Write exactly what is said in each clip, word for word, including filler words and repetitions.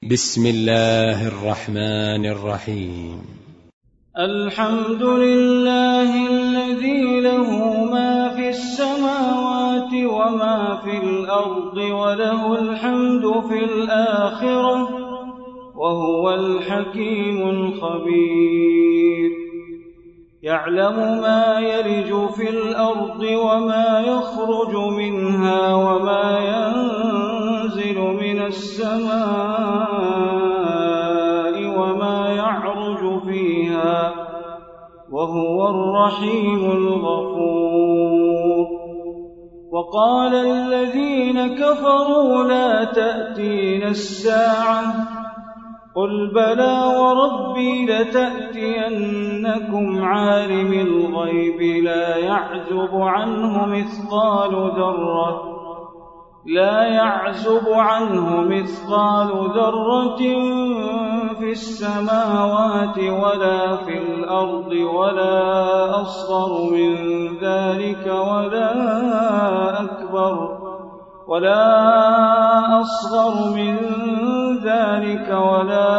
بسم الله الرحمن الرحيم. الحمد لله الذي له ما في السماوات وما في الأرض وله الحمد في الآخرة وهو الحكيم الخبير. يعلم ما يلج في الأرض وما يخرج منها وما ينزل من السماء وما يعرج فيها وهو الرحيم الغفور. وقال الذين كفروا لا تأتينا الساعة قل بلى وربي لتأتينكم عالم الغيب لا يعزب عنه مثقال ذرة لا يعزب عنه مثقال ذرة في السماوات ولا في الأرض ولا أصغر من ذلك ولا أكبر ولا أصغر من ذلك ولا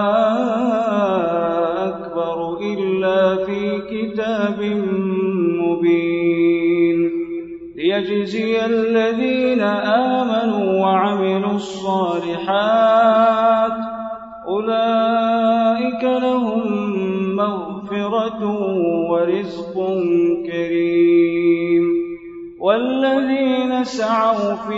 أكبر إلا في كتاب مبين ليجزي الذين آمنوا وعملوا الصالحات أولئك لهم مغفرة ورزق كريم. والذين سعوا في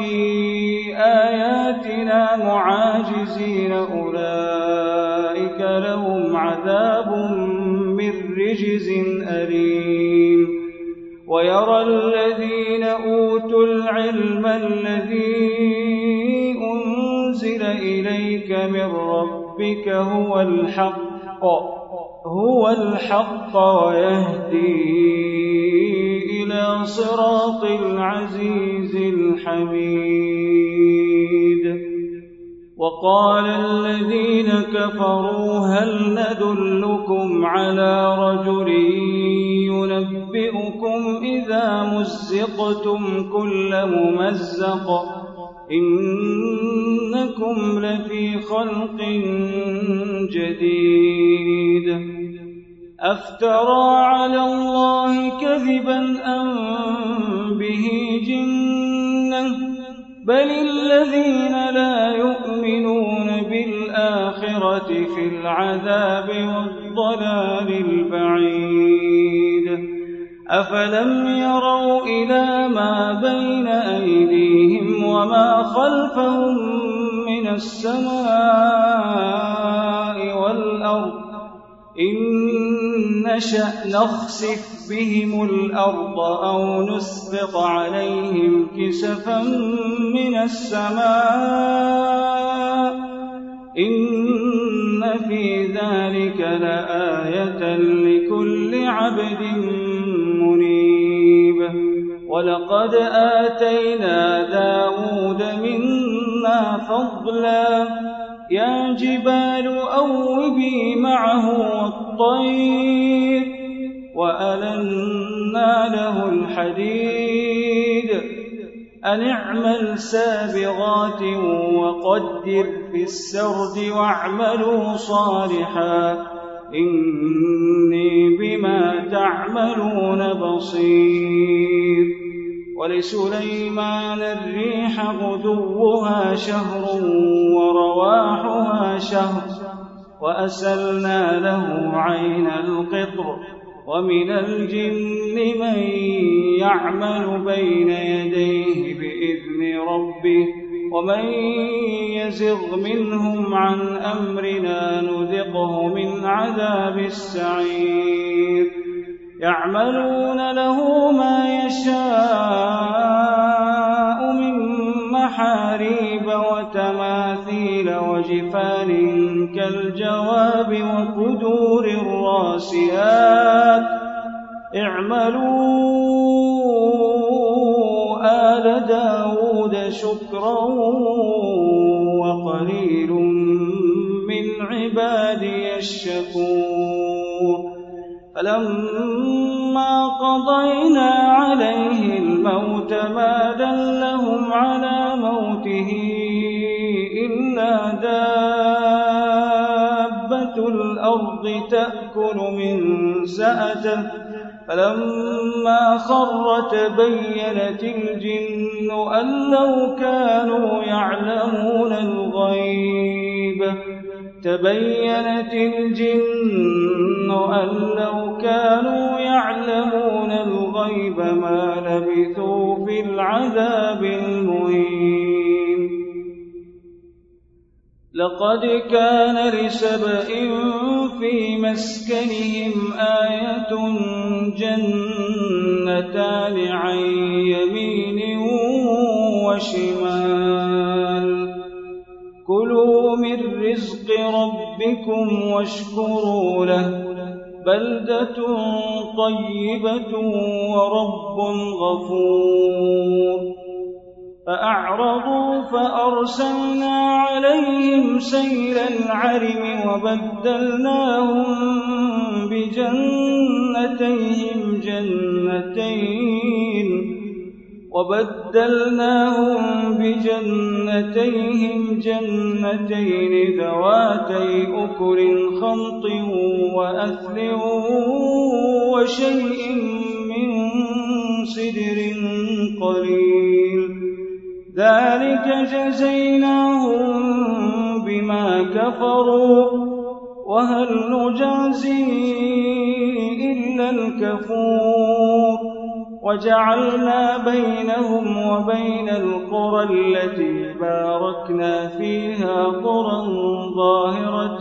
آياتنا معاجزين أولئك لهم عذاب من رجز أليم. ويرى الذين أوتوا العلم الذي أنزل إليك من ربك هو الحق هو الحق ويهدي إلى صراط العزيز الحميد. وقال الذين كفروا هل ندلكم على رجل ينبئكم إذا مزقتم كل ممزق إنكم لفي خلق جديد. أفترى على الله كذبا أم به جنة بل الذين لا يؤمنون بالآخرة في العذاب والضلال البعيد. أفلم يروا إلى ما بين أيديهم وما خلفهم من السماء والأرض إن نشأ نخسف بهم الأرض أو نسقط عليهم كسفا من السماء إن في ذلك لآية لكل عبد منيب. ولقد آتينا داود منا فضلا يا جبال أوبي معه والطير وألنا له الحديد أن اعمل سابغات وقدر في السرد واعملوا صالحا إني بما تعملون بصير. ولسليمان الريح غدوها شهر ورواحها شهر وأسلنا له عين القطر ومن الجن من يعمل بين يديه بإذن ربه ومن يزغ منهم عن أمرنا نذقه من عذاب السعير. يعملون له ما يشاء من محاريب وتماثيل وجفان كالجواب وقدور الراسيات اعملوا آل داود شكرا وقليل من عبادي الشكور. فلما قضينا عليه الموت ما دلهم على موته إلا دابة دابة الأرض تأكل من سأته فلما خر تبينت الجن أن لو كانوا يعلمون الغيب تبينت الجن أن لو كانوا يعلمون الغيب ما لبثوا في العذاب المهين. لقد كان لسبإ في مسكنهم آية جنتان عن يمين وشمال كلوا من رزق ربكم واشكروا له بلدة طيبة ورب غفور. فأعرضوا فأرسلنا عليهم سيل العرم وبدلناهم بجنتيهم جنتين وبدلناهم بجنتيهم جنتين ذواتي أكل خمط وأثل وشيء من صدر قليل ذلك جزيناهم بما كفروا وهل نجازي إلا الكفور. وجعلنا بينهم وبين القرى التي باركنا فيها قرى ظاهرة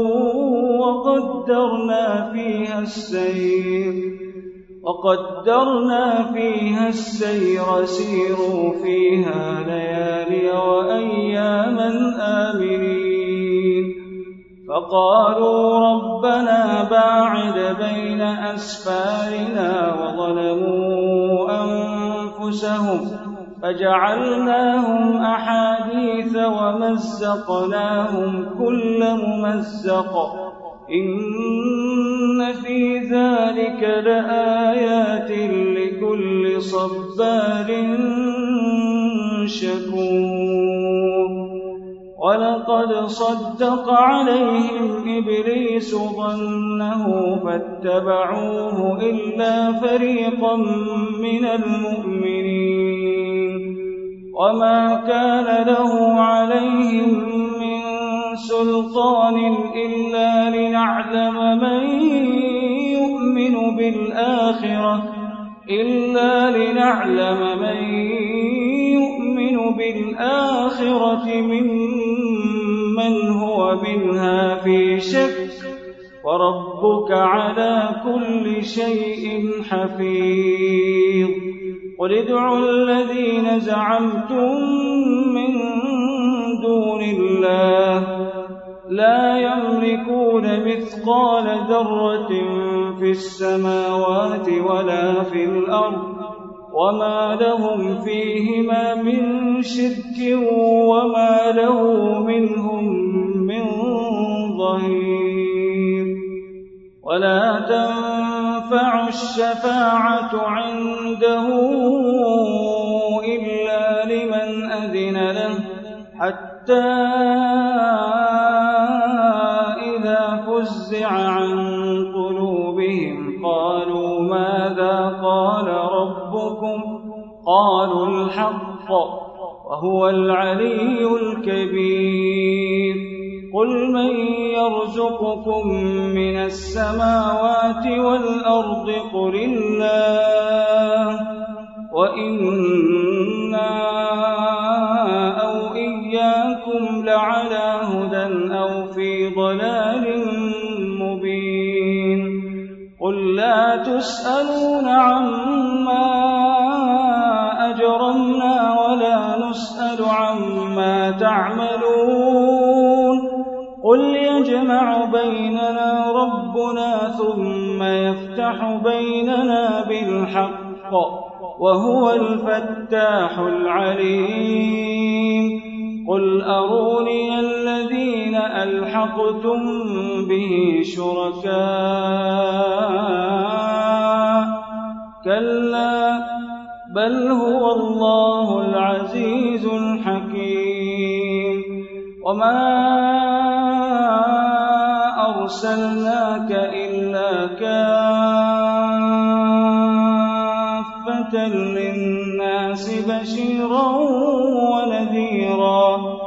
وقدرنا فيها السير وقدرنا فيها السير سيروا فيها ليالي وأياما آمنين. فقالوا ربنا باعد بين أسفارنا وظلموا أنفسهم فجعلناهم أحاديث ومزقناهم كل ممزق إن في ذلك لآيات لكل صبار شكور. ولقد صدق عليهم إبليس ظنه فاتبعوه إلا فريقا من المؤمنين وما كان له عليهم من سلطان إلا لنعلم من يؤمن بالآخرة إلا لنعلم من يؤمن بالآخرة ممن هو منها في شك وربك على كل شيء حفيظ. قل ادعوا الذين زعمتم من دون الله لا يملكون مثقال ذرة في السماوات ولا في الأرض وما لهم فيهما من شرك وما له منهم من ظهير. ولا تنفع الشفاعة عنده إلا لمن أذن له حتى إذا فزع عن قلوبهم قالوا ماذا قال ربكم قالوا الحق وهو العلي الكبير. قل من يرزقكم من السماوات والأرض قل الله وإنا أو إياكم لعلى هدى أو في ضلال مبين. قل لا تسألون عما أجرمنا ولا نسأل عما تعملون. قل يجمع بيننا ربنا ثم يفتح بيننا بالحق وهو الفتاح العليم. قل أروني الذين ألحقتم به شركاء كلا بل هو الله العزيز الحكيم. وما أرسلناك إلا كافة للناس بشيرا ونذيرا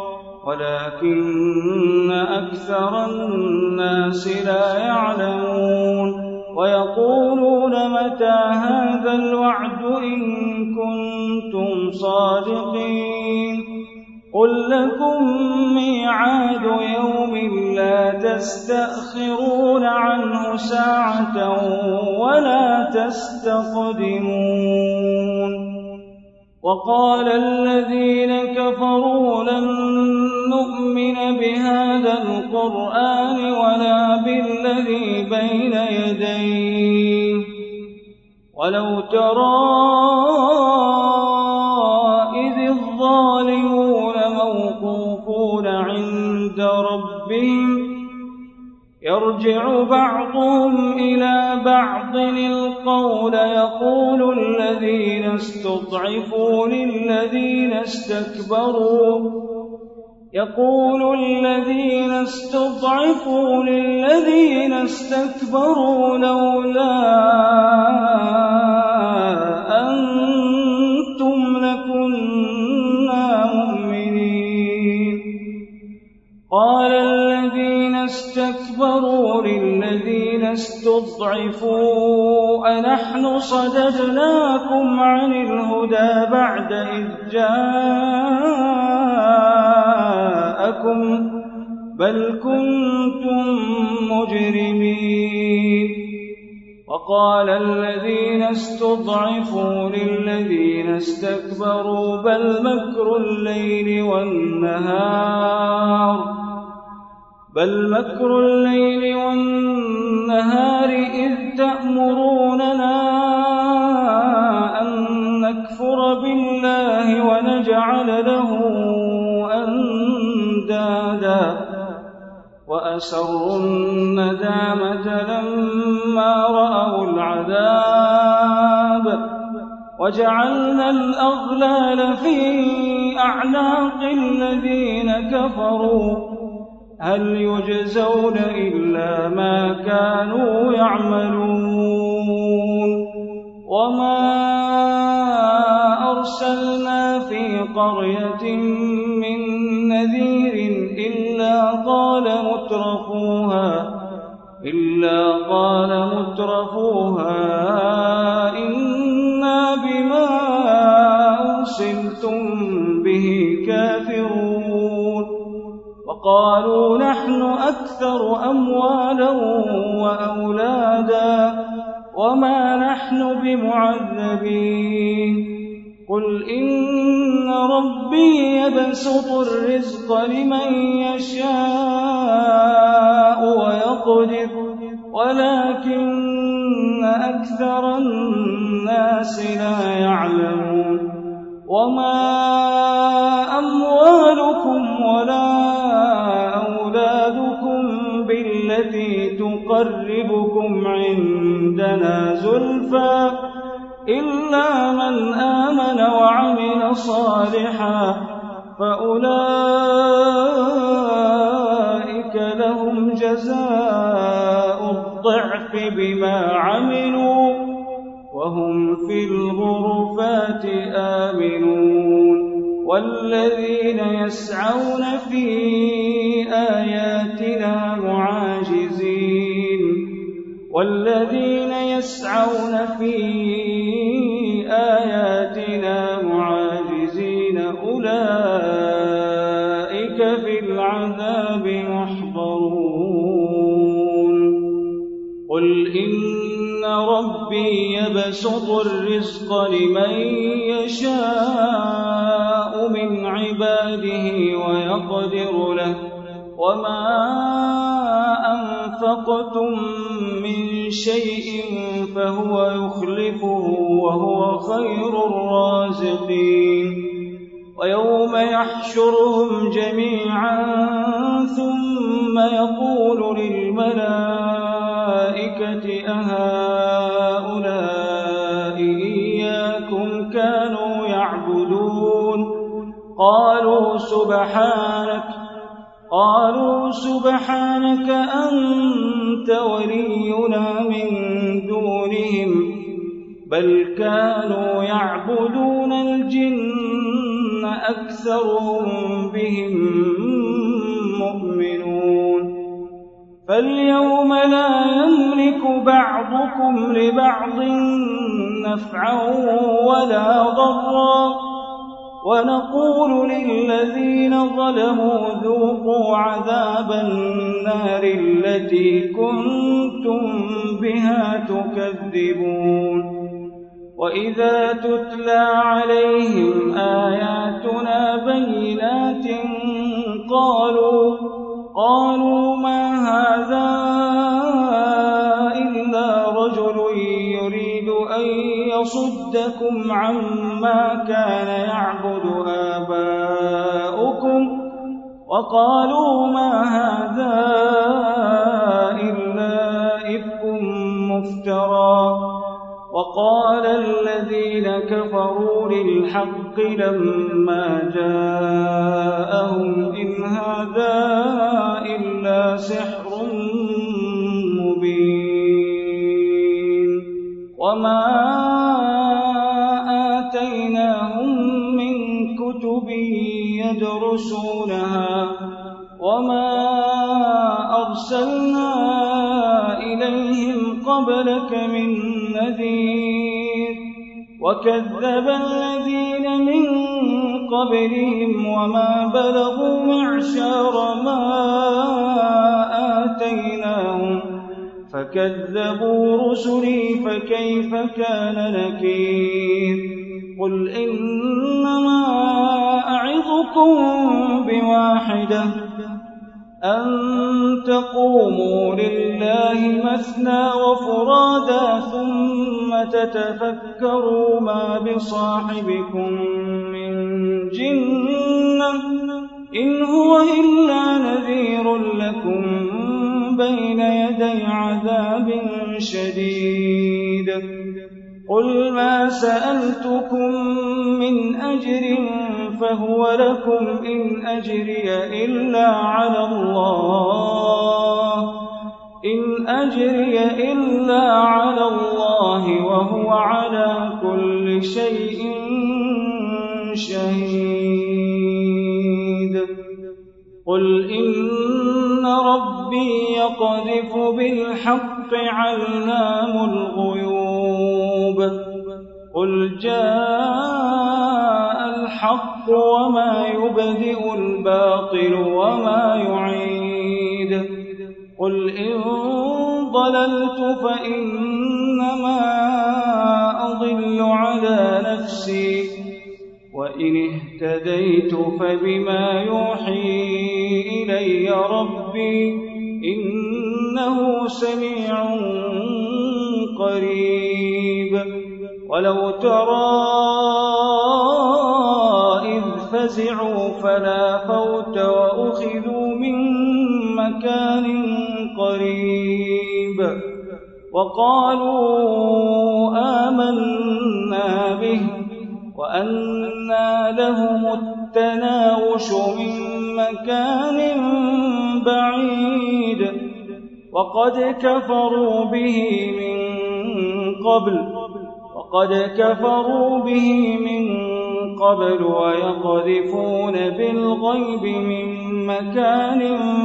ولكن أكثر الناس لا يعلمون ويقولون متى هذا الوعد إن كنتم صادقين قل لكم ميعاد يوم لا تستأخرون عنه ساعة ولا تستقدمون وقال الذين كفروا لن نؤمن بهذا القرآن ولا بالذي بين يديه ولو ترى إذ الظالمون موقوفون عند ربهم يرجع بعضهم إلى بعض القول يقول الذين استضعفوا للذين استكبروا يقول الذين استضعفوا للذين استكبروا لولا أنتم لكنا مؤمنين قال الذين استكبروا للذين استضعفوا أنحن صددناكم عن الهدى بعد إذ جاءكم بل كنتم مجرمين وقال الذين استضعفوا للذين استكبروا بل مكر الليل والنهار بل مكر الليل والنهار إذ تأمروننا أن نكفر بالله ونجعل له أندادا وأسروا الندامة لما رأوا العذاب وجعلنا الأغلال في أعناق الذين كفروا هل يجزون إلا ما كانوا يعملون وما أرسلنا في قرية من نذير إلا قال مترفوها إلا قال مترفوها إنا بما أرسلتم به كافرون وقالوا نحن أكثر أموالا وأولادا وما نحن بمعذبين قل إن ربي يبسط الرزق لمن يشاء ويقدر ولكن أكثر الناس لا يعلمون وما أموالكم ولا أولادكم بالتي تقربكم عندنا زلفى إلا من آمن وعمل صالحا فأولئك لهم جزاء الضعف بما عملوا وهم في الغرفات آمنون والذين يسعون في آياتنا معاجزين والذين يسعون في آياتنا معاجزين أولئك في العذاب محضرون قل إن ربي يبسط الرزق لمن يشاء من عباده ويقدر له وما أنفقتم من شيء فهو يخلفه وهو خير الرازقين ويوم يحشرهم جميعا ثم يقول للملائكة أهؤلاء إياكم كانوا يعبدون قالوا سبحانك قالوا سبحانك أنت أنت ولينا من دونهم بل كانوا يعبدون الجن أكثرهم بهم مؤمنون فاليوم لا يملك بعضكم لبعض نفعا ولا ضرا ونقول للذين ظلموا ذوقوا عذاب النار التي كنتم بها تكذبون وإذا تتلى عليهم آياتنا بينات قالوا قالوا ما هذا إلا رجل يريد أن يصدكم عما كان يعبد آباؤكم وقالوا ما هذا إلا إفك مفترى وقال الذين كفروا للحق لما جاءهم إن هذا إلا سحر مبين وما آتيناهم من كتب يدرسونها وما أرسلنا إليهم قبلك من نذير وكذب الذين من قبلهم وما بلغوا معشار ما آتيناهم فكذبوا رسلي فكيف كان نكير قل إنما أعظكم بواحدة أن تقوموا لله مثنى وفرادا ثم تتفكروا ما بصاحبكم من جنة إن هو إلا نذير لكم بين يدي عذاب شديد قل ما سألتكم من أجر فهو لكم إن أجري إلا على الله إن أجري إلا على الله وهو على كل شيء شهيد قل إن ربي يقذف بالحق علام الغيوب قل جاء الحق وما يبدئ الباطل وما يعيد قل إن ضللت فإنما أضل على نفسي وإن اهتديت فبما يوحي إلي ربي إنه سميع قريب ولو ترى إذ فزعوا فلا فوت وأخذوا من مكان قريب وقالوا آمنا به وأنى لهم التناوش من مكان بعيد وقد كفروا به من قبل وقد كفروا به من قبل ويقذفون بالغيب من مكان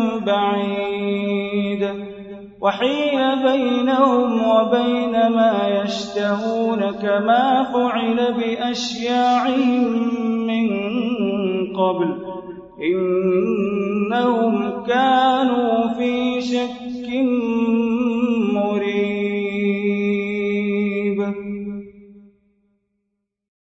بعيد وحيل بينهم وبين ما يشتهون كما فعل بأشياعهم من قبل إنهم كانوا في شك